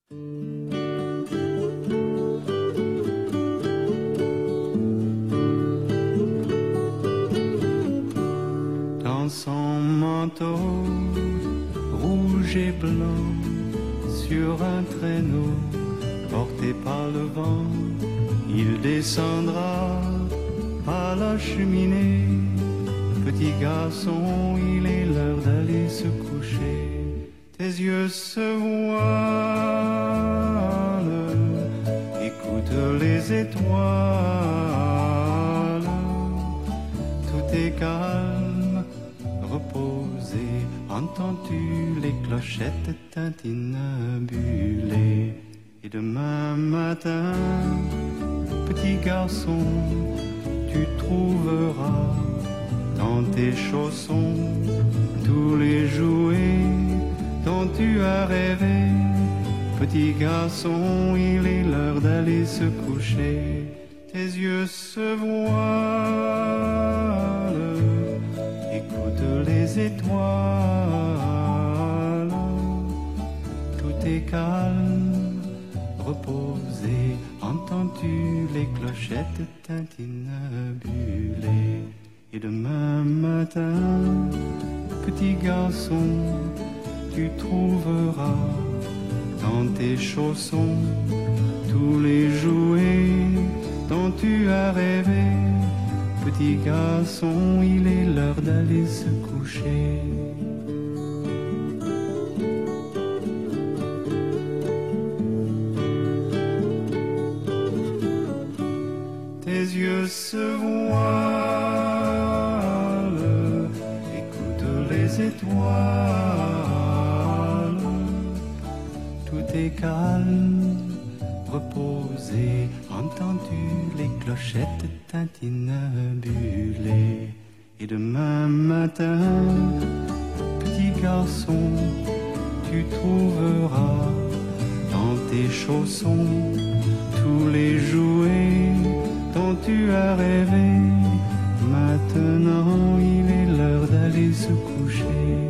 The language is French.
Dans son manteau rouge et blanc, sur un traîneau porté par le vent, il descendra par la cheminée. Petit garçon, il est l'heure d'aller se coucher. Tes yeux se voilent, écoute les étoiles. Tout est calme, reposé. Entends-tu les clochettes tintinabulées? Et demain matin, petit garçon, tu trouveras dans tes chaussons tous les jouets dont tu as rêvé. Petit garçon, il est l'heure d'aller se coucher. Tes yeux se voilent, écoute les étoiles. Tout est calme, reposé. Entends-tu les clochettes tintinabulées? Et demain matin, petit garçon, tu trouveras dans tes chaussons tous les jouets dont tu as rêvé. Petit garçon, il est l'heure d'aller se coucher. Tes yeux se voilent, écoute les étoiles. Tout est calme, reposé. Entends-tu les clochettes tintinabulées? Et demain matin, petit garçon, tu trouveras dans tes chaussons tous les jouets dont tu as rêvé. Maintenant, il est l'heure d'aller se coucher.